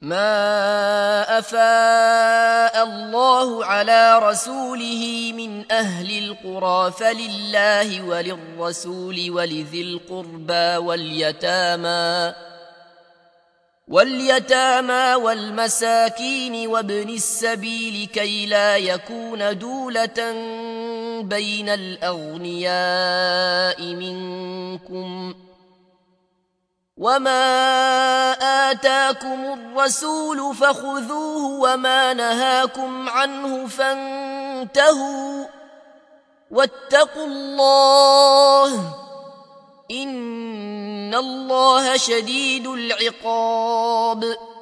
ما أفاء الله على رسوله من أهل القرى فلله وللرسول ولذي القربى واليتامى والمساكين وابن السبيل كي لا يكون دولة بين الأغنياء منكم وما آتاكم الرسول فخذوه وما نهاكم عنه فانتهوا واتقوا الله إن الله شديد العقاب.